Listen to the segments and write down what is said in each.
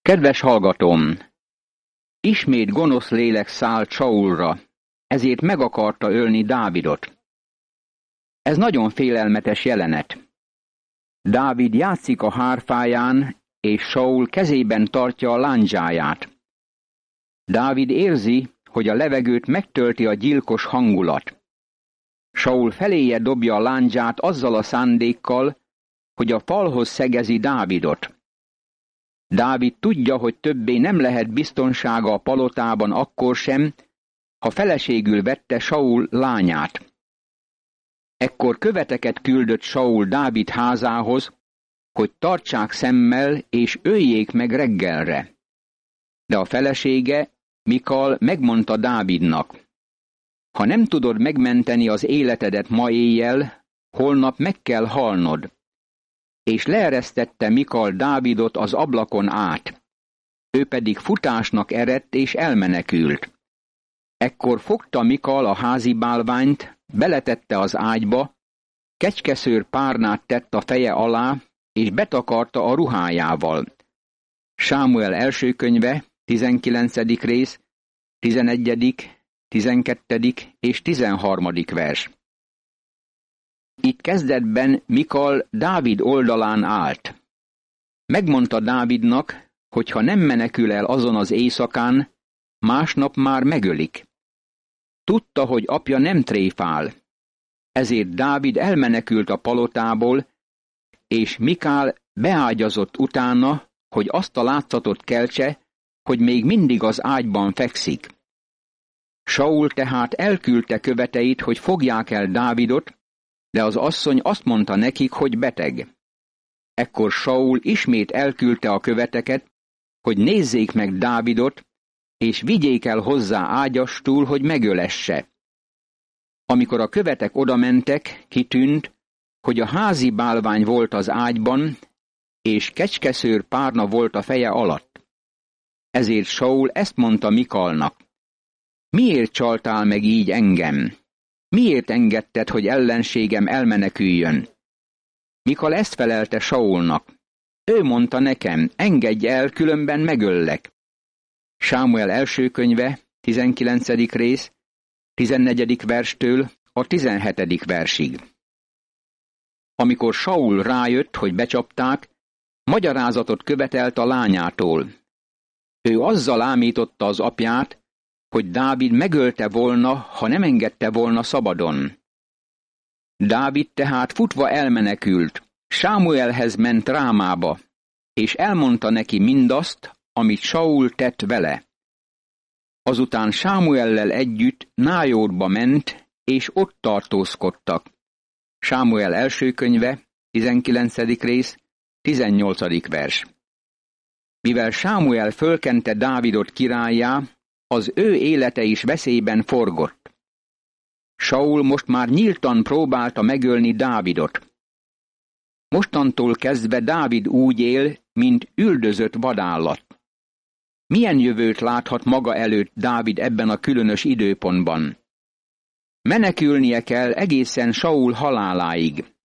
Kedves hallgatóm! Ismét gonosz lélek szállt Saulra, ezért meg akarta ölni Dávidot. Ez nagyon félelmetes jelenet. Dávid játszik a hárfáján, és Saul kezében tartja a lándzsáját. Dávid érzi, hogy a levegőt megtölti a gyilkos hangulat. Saul feléje dobja a lándzsát azzal a szándékkal, hogy a falhoz szegezi Dávidot. Dávid tudja, hogy többé nem lehet biztonsága a palotában akkor sem, ha feleségül vette Saul lányát. Ekkor követeket küldött Saul Dávid házához, hogy tartsák szemmel és öljék meg reggelre. De a felesége, Mikal megmondta Dávidnak: ha nem tudod megmenteni az életedet ma éjjel, holnap meg kell halnod. És leeresztette Mikal Dávidot az ablakon át. Ő pedig futásnak eredt és elmenekült. Ekkor fogta Mikal a házi bálványt, beletette az ágyba, kecskeszőr párnát tett a feje alá, és betakarta a ruhájával. Sámuel első könyve, 19. rész, 11., 12. és 13. vers. Itt kezdetben Mikal Dávid oldalán állt. Megmondta Dávidnak, hogy ha nem menekül el azon az éjszakán, másnap már megölik. Tudta, hogy apja nem tréfál. Ezért Dávid elmenekült a palotából, és Mikál beágyazott utána, hogy azt a látszatot keltse, hogy még mindig az ágyban fekszik. Saul tehát elküldte követeit, hogy fogják el Dávidot, de az asszony azt mondta nekik, hogy beteg. Ekkor Saul ismét elküldte a követeket, hogy nézzék meg Dávidot, és vigyék el hozzá ágyastul, hogy megölesse. Amikor a követek odamentek, kitűnt, hogy a házi bálvány volt az ágyban, és kecskeszőr párna volt a feje alatt. Ezért Saul ezt mondta Mikalnak: miért csaltál meg így engem? Miért engedted, hogy ellenségem elmeneküljön? Mikal ezt felelte Saulnak: ő mondta nekem, engedj el, különben megöllek. Sámuel első könyve, 19. rész, 14. verstől a 17. versig. Amikor Saul rájött, hogy becsapták, magyarázatot követelt a lányától. Ő azzal ámította az apját, hogy Dávid megölte volna, ha nem engedte volna szabadon. Dávid tehát futva elmenekült, Sámuelhez ment Rámába, és elmondta neki mindazt, amit Saul tett vele. Azután Sámuellel együtt Nájótba ment, és ott tartózkodtak. Sámuel első könyve, 19. rész, 18. vers. Mivel Sámuel fölkente Dávidot királlyá, az ő élete is veszélyben forgott. Saul most már nyíltan próbálta megölni Dávidot. Mostantól kezdve Dávid úgy él, mint üldözött vadállat. Milyen jövőt láthat maga előtt Dávid ebben a különös időpontban? Menekülnie kell egészen Saul haláláig.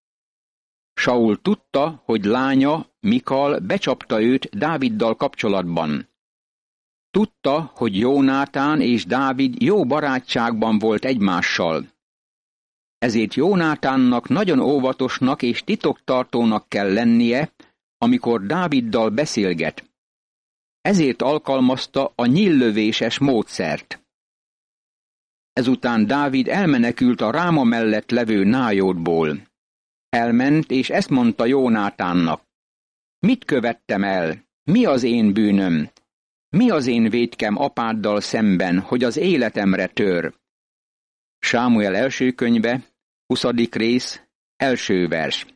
Saul tudta, hogy lánya, Mikal becsapta őt Dáviddal kapcsolatban. Tudta, hogy Jónátán és Dávid jó barátságban volt egymással. Ezért Jónátánnak nagyon óvatosnak és titoktartónak kell lennie, amikor Dáviddal beszélget. Ezért alkalmazta a nyíllövéses módszert. Ezután Dávid elmenekült a Ráma mellett levő Nájótból. Elment, és ezt mondta Jónátánnak: mit követtem el? Mi az én bűnöm? Mi az én vétkem apáddal szemben, hogy az életemre tör? Sámuel első könyve, 20. rész, első vers.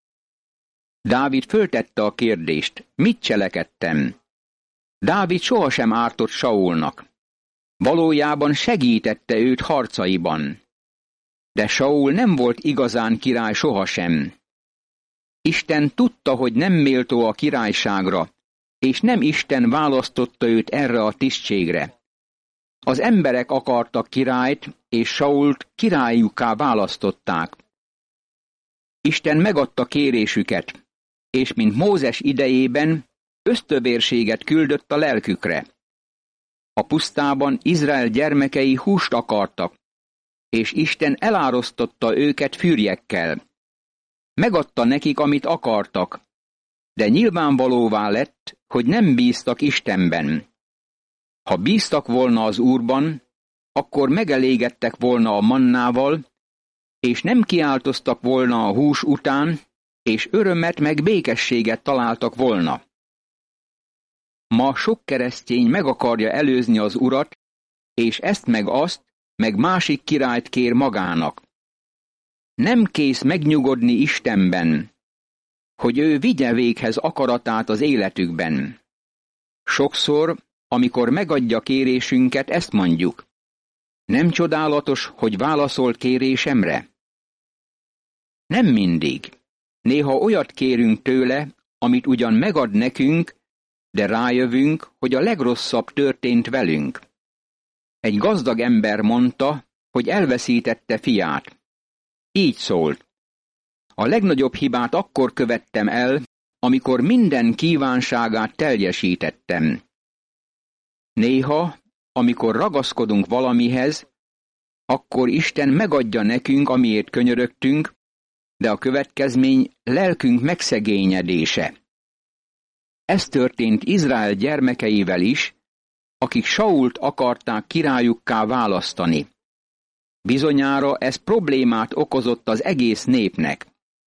Dávid föltette a kérdést: mit cselekedtem? Dávid sohasem ártott Saulnak. Valójában segítette őt harcaiban. De Saul nem volt igazán király sohasem. Isten tudta, hogy nem méltó a királyságra, és nem Isten választotta őt erre a tisztségre. Az emberek akartak királyt, és Sault királyukká választották. Isten megadta kérésüket, és mint Mózes idejében, ösztövérséget küldött a lelkükre. A pusztában Izrael gyermekei húst akartak, és Isten elárasztotta őket fűrjekkel. Megadta nekik, amit akartak, de nyilvánvalóvá lett, hogy nem bíztak Istenben. Ha bíztak volna az Úrban, akkor megelégedtek volna a mannával, és nem kiáltoztak volna a hús után, és örömet meg békességet találtak volna. Ma sok keresztény meg akarja előzni az Urat, és ezt meg azt, meg másik királyt kér magának. Nem kész megnyugodni Istenben, hogy ő vigye véghez akaratát az életükben. Sokszor, amikor megadja kérésünket, ezt mondjuk: nem csodálatos, hogy válaszolt kérésemre? Nem mindig. Néha olyat kérünk tőle, amit ugyan megad nekünk, de rájövünk, hogy a legrosszabb történt velünk. Egy gazdag ember mondta, hogy elveszítette fiát. Így szólt: a legnagyobb hibát akkor követtem el, amikor minden kívánságát teljesítettem. Néha, amikor ragaszkodunk valamihez, akkor Isten megadja nekünk, amiért könyörögtünk, de a következmény lelkünk megszegényedése. Ez történt Izrael gyermekeivel is, akik Sault akarták királyukká választani. Bizonyára ez problémát okozott az egész népnek.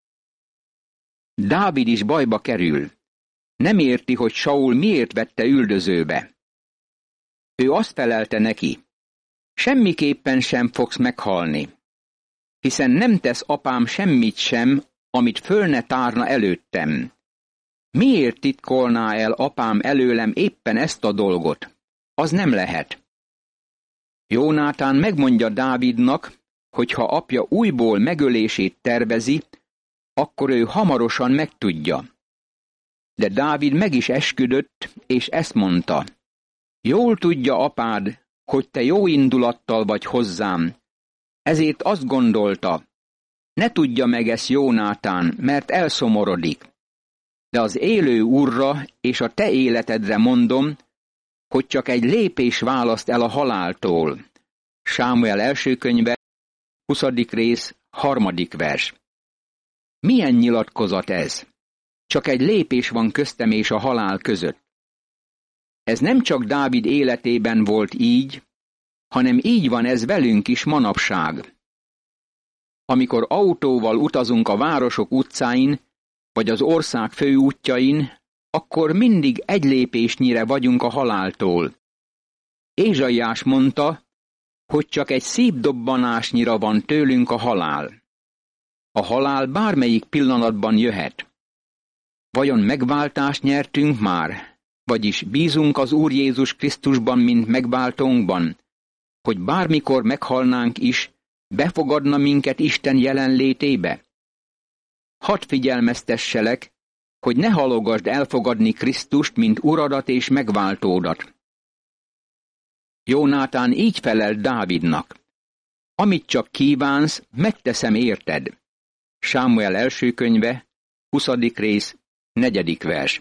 Dávid is bajba kerül. Nem érti, hogy Saul miért vette üldözőbe. Ő azt felelte neki: semmiképpen sem fogsz meghalni, hiszen nem tesz apám semmit sem, amit föl ne tárna előttem. Miért titkolná el apám előlem éppen ezt a dolgot? Az nem lehet. Jónátán megmondja Dávidnak, hogy ha apja újból megölését tervezi, akkor ő hamarosan megtudja. De Dávid meg is esküdött, és ezt mondta: jól tudja apád, hogy te jó indulattal vagy hozzám, ezért azt gondolta, ne tudja meg ezt Jónátán, mert elszomorodik. De az élő Úrra és a te életedre mondom, hogy csak egy lépés választ el a haláltól. Sámuel első könyve, 20. rész, 3. vers. Milyen nyilatkozat ez? Csak egy lépés van köztem és a halál között. Ez nem csak Dávid életében volt így, hanem így van ez velünk is manapság. Amikor autóval utazunk a városok utcáin, vagy az ország főútjain, akkor mindig egy lépésnyire vagyunk a haláltól. Ézsaiás mondta, hogy csak egy szívdobbanásnyira van tőlünk a halál. A halál bármelyik pillanatban jöhet. Vajon megváltást nyertünk már, vagyis bízunk az Úr Jézus Krisztusban, mint megváltónkban, hogy bármikor meghalnánk is, befogadna minket Isten jelenlétébe? Hadd figyelmeztesselek, hogy ne halogasd elfogadni Krisztust, mint Uradat és megváltódat. Jónátán így felel Dávidnak: amit csak kívánsz, megteszem érted. Sámuel első könyve, 20. rész, 4. vers.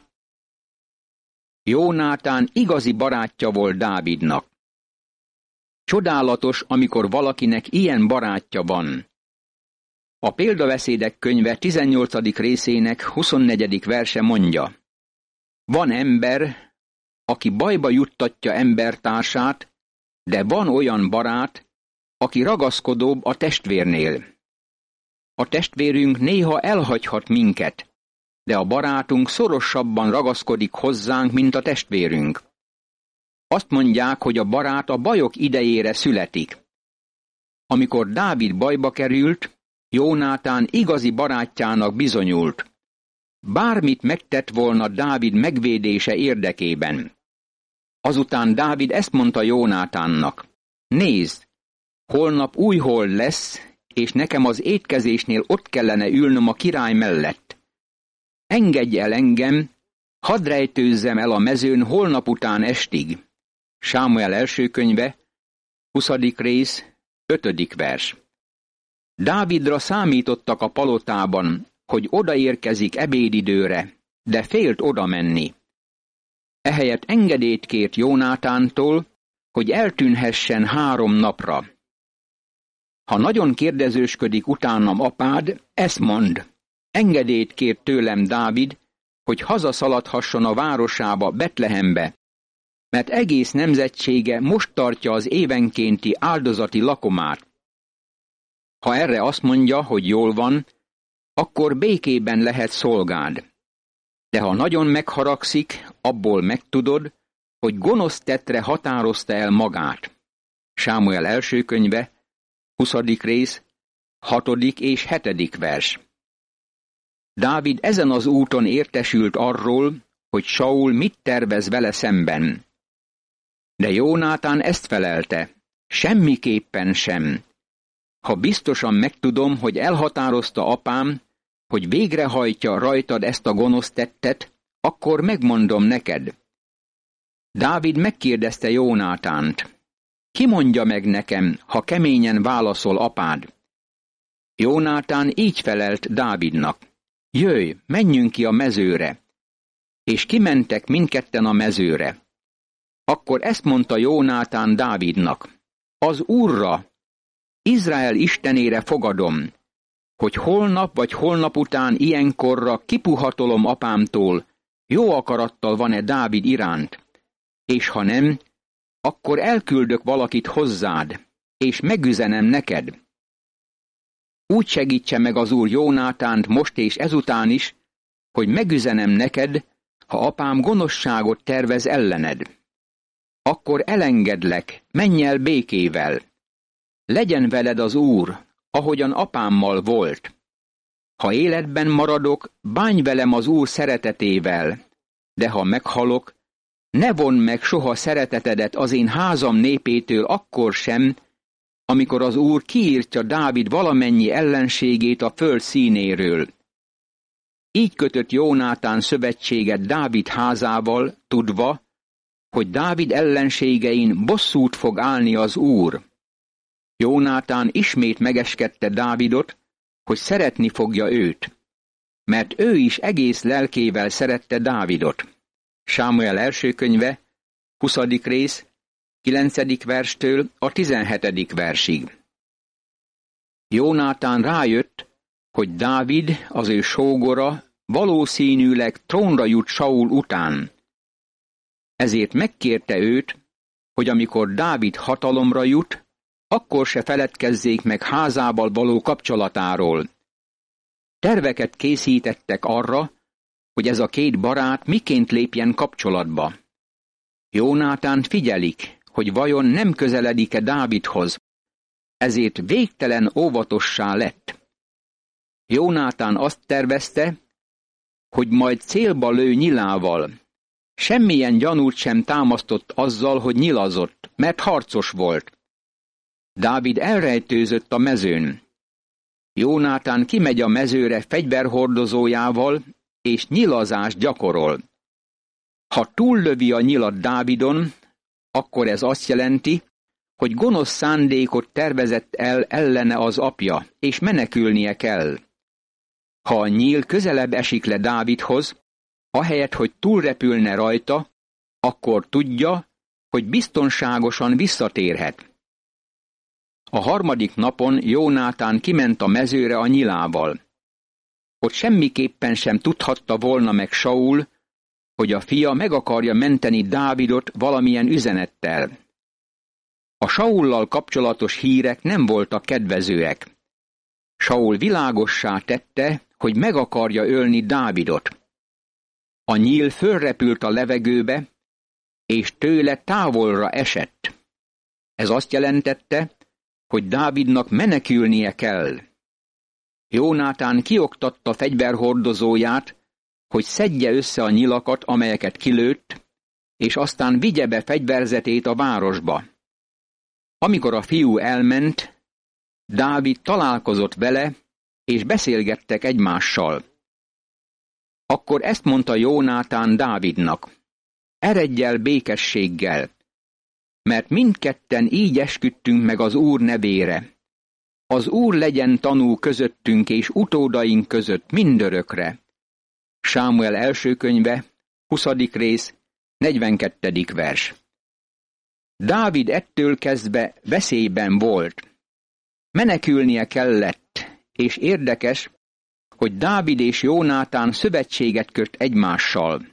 Jónátán igazi barátja volt Dávidnak. Csodálatos, amikor valakinek ilyen barátja van. A Példabeszédek könyve 18. részének 24. verse mondja: van ember, aki bajba juttatja embertársát, de van olyan barát, aki ragaszkodóbb a testvérnél. A testvérünk néha elhagyhat minket, de a barátunk szorosabban ragaszkodik hozzánk, mint a testvérünk. Azt mondják, hogy a barát a bajok idejére születik. Amikor Dávid bajba került, Jónátán igazi barátjának bizonyult. Bármit megtett volna Dávid megvédése érdekében. Azután Dávid ezt mondta Jónátánnak: nézd, holnap új hold lesz, és nekem az étkezésnél ott kellene ülnöm a király mellett. Engedj el engem, hadd rejtőzzem el a mezőn holnap után estig. Sámuel első könyve, 20. rész, 5. vers. Dávidra számítottak a palotában, hogy odaérkezik ebédidőre, de félt oda menni. Ehelyett engedélyt kért Jónátántól, hogy eltűnhessen 3 napra. Ha nagyon kérdezősködik utánam apád, ezt mondd: engedélyt kért tőlem Dávid, hogy hazaszaladhasson a városába, Betlehembe, mert egész nemzetsége most tartja az évenkénti áldozati lakomát. Ha erre azt mondja, hogy jól van, akkor békében lehet szolgád. De ha nagyon megharagszik, abból megtudod, hogy gonosz tettre határozta el magát. Sámuel első könyve, 20. rész, 6. és 7. vers. Dávid ezen az úton értesült arról, hogy Saul mit tervez vele szemben. De Jónátán ezt felelte: semmiképpen sem. Ha biztosan megtudom, hogy elhatározta apám, hogy végrehajtja rajtad ezt a gonosz tettet, akkor megmondom neked. Dávid megkérdezte Jónátánt: ki mondja meg nekem, ha keményen válaszol apád? Jónátán így felelt Dávidnak: jöjj, menjünk ki a mezőre. És kimentek mindketten a mezőre. Akkor ezt mondta Jónátán Dávidnak: az Úrra, Izrael Istenére fogadom, hogy holnap vagy holnap után ilyenkorra kipuhatolom apámtól, jó akarattal van-e Dávid iránt, és ha nem, akkor elküldök valakit hozzád, és megüzenem neked. Úgy segítse meg az Úr Jónátánt most és ezután is, hogy megüzenem neked, ha apám gonoszságot tervez ellened. Akkor elengedlek, menj el békével. Legyen veled az Úr, ahogyan apámmal volt. Ha életben maradok, bánj velem az Úr szeretetével, de ha meghalok, ne vondd meg soha szeretetedet az én házam népétől akkor sem, amikor az Úr kiírtja Dávid valamennyi ellenségét a föld színéről. Így kötött Jónátán szövetséget Dávid házával, tudva, hogy Dávid ellenségein bosszút fog állni az Úr. Jónátán ismét megeskedte Dávidot, hogy szeretni fogja őt, mert ő is egész lelkével szerette Dávidot. Sámuel első könyve, 20. rész, 9. verstől a 17. versig. Jónátán rájött, hogy Dávid, az ő sógora, valószínűleg trónra jut Saul után. Ezért megkérte őt, hogy amikor Dávid hatalomra jut, akkor se feledkezzék meg házával való kapcsolatáról. Terveket készítettek arra, hogy ez a két barát miként lépjen kapcsolatba. Jónátánt figyelik, hogy vajon nem közeledik-e Dávidhoz, ezért végtelen óvatossá lett. Jónátán azt tervezte, hogy majd célba lő nyilával. Semmilyen gyanút sem támasztott azzal, hogy nyilazott, mert harcos volt. Dávid elrejtőzött a mezőn. Jónátán kimegy a mezőre fegyverhordozójával, és nyilazást gyakorol. Ha túllövi a nyilat Dávidon, akkor ez azt jelenti, hogy gonosz szándékot tervezett el ellene az apja, és menekülnie kell. Ha a nyíl közelebb esik le Dávidhoz, ahelyett, hogy túlrepülne rajta, akkor tudja, hogy biztonságosan visszatérhet. A 3. napon Jónátán kiment a mezőre a nyilával. Ott semmiképpen sem tudhatta volna meg Saul, hogy a fia meg akarja menteni Dávidot valamilyen üzenettel. A Saullal kapcsolatos hírek nem voltak kedvezőek. Saul világossá tette, hogy meg akarja ölni Dávidot. A nyíl fölrepült a levegőbe, és tőle távolra esett. Ez azt jelentette, hogy Dávidnak menekülnie kell. Jónátán kioktatta fegyverhordozóját, hogy szedje össze a nyilakat, amelyeket kilőtt, és aztán vigye be fegyverzetét a városba. Amikor a fiú elment, Dávid találkozott vele, és beszélgettek egymással. Akkor ezt mondta Jónátán Dávidnak: eredj el békességgel, mert mindketten így esküdtünk meg az Úr nevére. Az Úr legyen tanú közöttünk és utódaink között mindörökre. Sámuel első könyve, 20. rész, 42. vers. Dávid ettől kezdve veszélyben volt. Menekülnie kellett, és érdekes, hogy Dávid és Jónátán szövetséget köt egymással.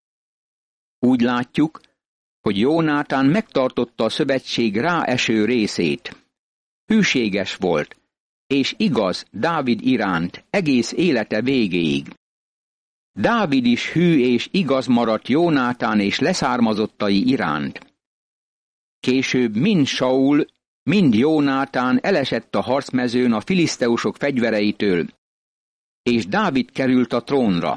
Úgy látjuk, hogy Jónátán megtartotta a szövetség ráeső részét. Hűséges volt, és igaz Dávid iránt egész élete végéig. Dávid is hű és igaz maradt Jónátán és leszármazottai iránt. Később mind Saul, mind Jónátán elesett a harcmezőn a filiszteusok fegyvereitől, és Dávid került a trónra.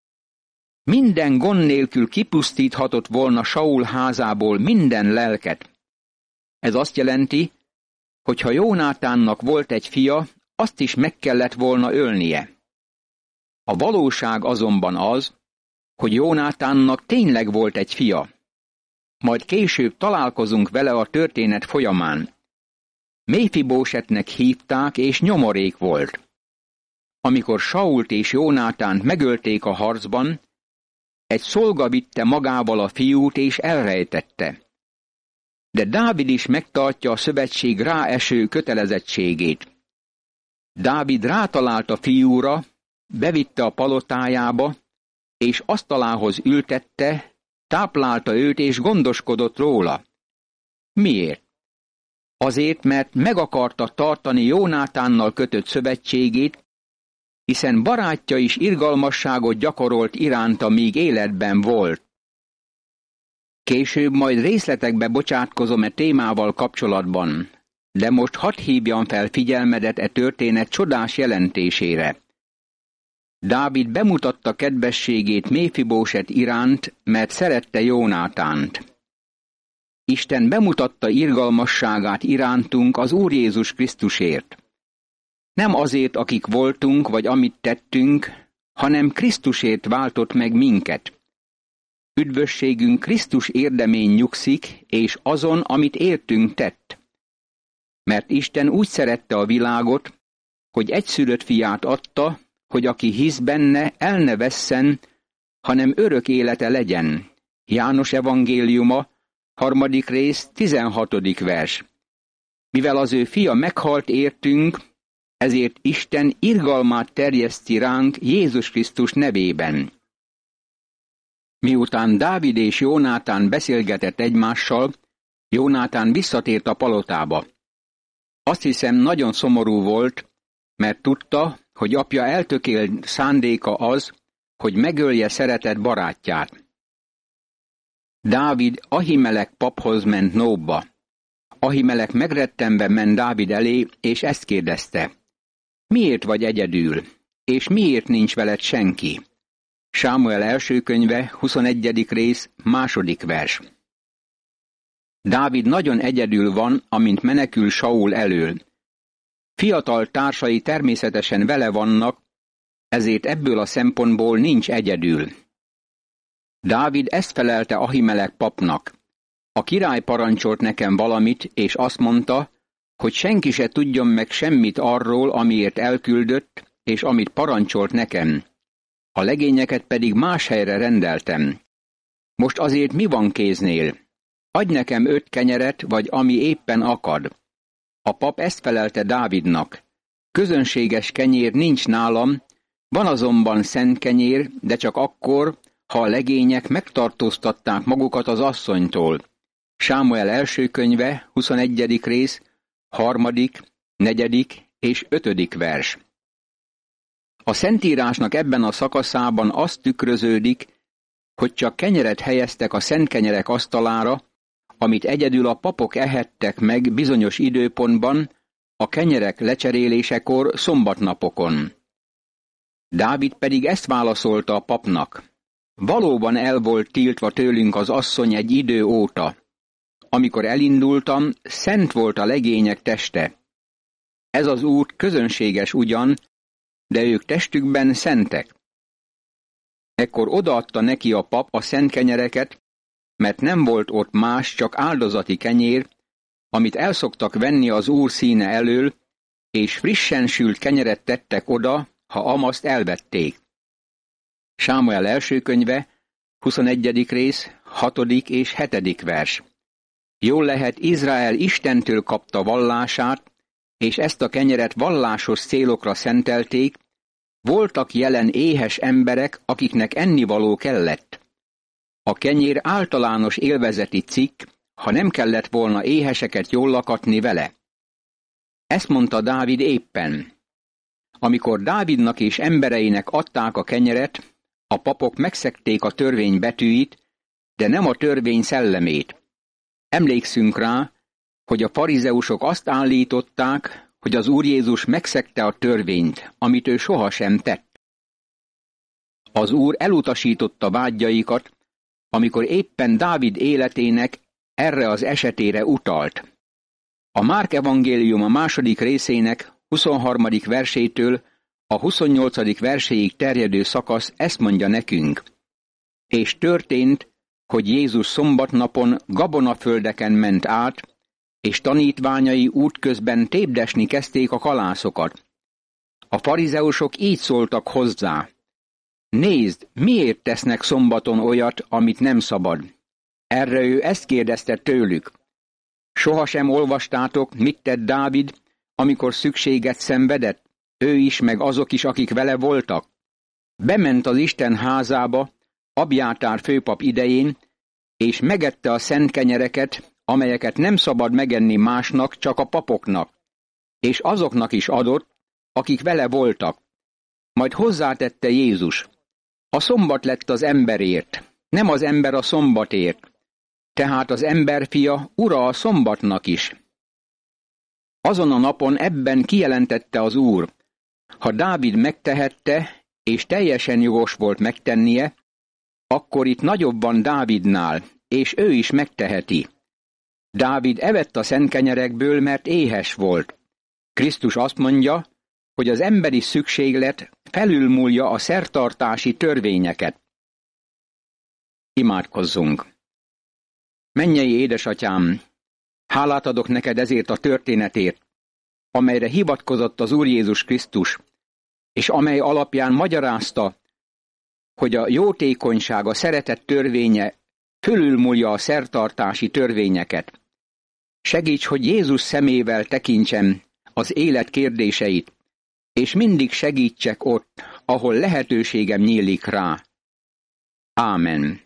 Minden gond nélkül kipusztíthatott volna Saul házából minden lelket. Ez azt jelenti, hogy ha Jónátánnak volt egy fia, azt is meg kellett volna ölnie. A valóság azonban az, hogy Jónátánnak tényleg volt egy fia. Majd később találkozunk vele a történet folyamán. Méfibósetnek hívták, és nyomorék volt. Amikor Sault és Jónátánt megölték a harcban, egy szolga vitte magával a fiút és elrejtette. De Dávid is megtartja a szövetség ráeső kötelezettségét. Dávid rátalált a fiúra, bevitte a palotájába, és asztalához ültette, táplálta őt és gondoskodott róla. Miért? Azért, mert meg akarta tartani Jónátánnal kötött szövetségét, hiszen barátja is irgalmasságot gyakorolt iránta, míg életben volt. Később majd részletekbe bocsátkozom e témával kapcsolatban, de most hadd hívjam fel figyelmedet e történet csodás jelentésére. Dávid bemutatta kedvességét Méfibóset iránt, mert szerette Jónátánt. Isten bemutatta irgalmasságát irántunk az Úr Jézus Krisztusért. Nem azért, akik voltunk, vagy amit tettünk, hanem Krisztusért váltott meg minket. Üdvösségünk Krisztus érdemén nyugszik, és azon, amit értünk tett. Mert Isten úgy szerette a világot, hogy egyszülött fiát adta, hogy aki hisz benne, el ne vesszen, hanem örök élete legyen. János evangéliuma, 3. rész, 16. vers. Mivel az ő fia meghalt értünk, ezért Isten irgalmát terjeszti ránk Jézus Krisztus nevében. Miután Dávid és Jónátán beszélgetett egymással, Jónátán visszatért a palotába. Azt hiszem, nagyon szomorú volt, mert tudta, hogy apja eltökélt szándéka az, hogy megölje szeretett barátját. Dávid Ahimelek paphoz ment Nóbba. Ahimelek megrettenve ment Dávid elé, és ezt kérdezte: miért vagy egyedül, és miért nincs veled senki? Sámuel első könyve, 21. rész, 2. vers. Dávid nagyon egyedül van, amint menekül Saul elől. Fiatal társai természetesen vele vannak, ezért ebből a szempontból nincs egyedül. Dávid ezt felelte Ahimelek papnak: a király parancsolt nekem valamit, és azt mondta, hogy senki se tudjon meg semmit arról, amiért elküldött, és amit parancsolt nekem. A legényeket pedig más helyre rendeltem. Most azért mi van kéznél? Adj nekem 5 kenyeret, vagy ami éppen akad. A pap ezt felelte Dávidnak: közönséges kenyér nincs nálam, van azonban szent kenyér, de csak akkor, ha a legények megtartóztatták magukat az asszonytól. Sámuel első könyve, 21. rész, 3., 4. és 5. vers. A Szentírásnak ebben a szakaszában az tükröződik, hogy csak kenyeret helyeztek a szent kenyerek asztalára, amit egyedül a papok ehettek meg bizonyos időpontban, a kenyerek lecserélésekor szombatnapokon. Dávid pedig ezt válaszolta a papnak: valóban el volt tiltva tőlünk az asszony egy idő óta. Amikor elindultam, szent volt a legények teste. Ez az út közönséges ugyan, de ők testükben szentek. Ekkor odaadta neki a pap a szent kenyereket, mert nem volt ott más, csak áldozati kenyér, amit elszoktak venni az Úr színe elől, és frissen sült kenyeret tettek oda, ha amaszt elvették. Sámuel első könyve, 21. rész, 6. és 7. vers. Jól lehet, Izrael Istentől kapta vallását, és ezt a kenyeret vallásos célokra szentelték, voltak jelen éhes emberek, akiknek ennivaló kellett. A kenyér általános élvezeti cikk, ha nem kellett volna éheseket jól lakatni vele. Ezt mondta Dávid éppen. Amikor Dávidnak és embereinek adták a kenyeret, a papok megszegték a törvény betűit, de nem a törvény szellemét. Emlékszünk rá, hogy a farizeusok azt állították, hogy az Úr Jézus megszegte a törvényt, amit ő sohasem tett. Az Úr elutasította vágyjaikat, amikor éppen Dávid életének erre az esetére utalt. A Márk evangélium a 2. részének 23. versétől a 28. verséig terjedő szakasz ezt mondja nekünk. És történt, hogy Jézus szombatnapon gabonaföldeken ment át, és tanítványai útközben tépdesni kezdték a kalászokat. A farizeusok így szóltak hozzá. Nézd, miért tesznek szombaton olyat, amit nem szabad? Erre ő ezt kérdezte tőlük. Sohasem olvastátok, mit tett Dávid, amikor szükséget szenvedett, ő is, meg azok is, akik vele voltak? Bement az Isten házába, Abjátár főpap idején, és megette a szent kenyereket, amelyeket nem szabad megenni másnak, csak a papoknak, és azoknak is adott, akik vele voltak. Majd hozzátette Jézus, a szombat lett az emberért, nem az ember a szombatért, tehát az emberfia ura a szombatnak is. Azon a napon ebben kijelentette az Úr, ha Dávid megtehette, és teljesen jogos volt megtennie, akkor itt nagyobb van Dávidnál, és ő is megteheti. Dávid evett a szent kenyerekből, mert éhes volt. Krisztus azt mondja, hogy az emberi szükséglet felülmúlja a szertartási törvényeket. Imádkozzunk! Mennyei édesatyám, hálát adok neked ezért a történetért, amelyre hivatkozott az Úr Jézus Krisztus, és amely alapján magyarázta, hogy a jótékonyság, a szeretet törvénye fölülmúlja a szertartási törvényeket. Segíts, hogy Jézus szemével tekintsem az élet kérdéseit, és mindig segítsek ott, ahol lehetőségem nyílik rá. Ámen.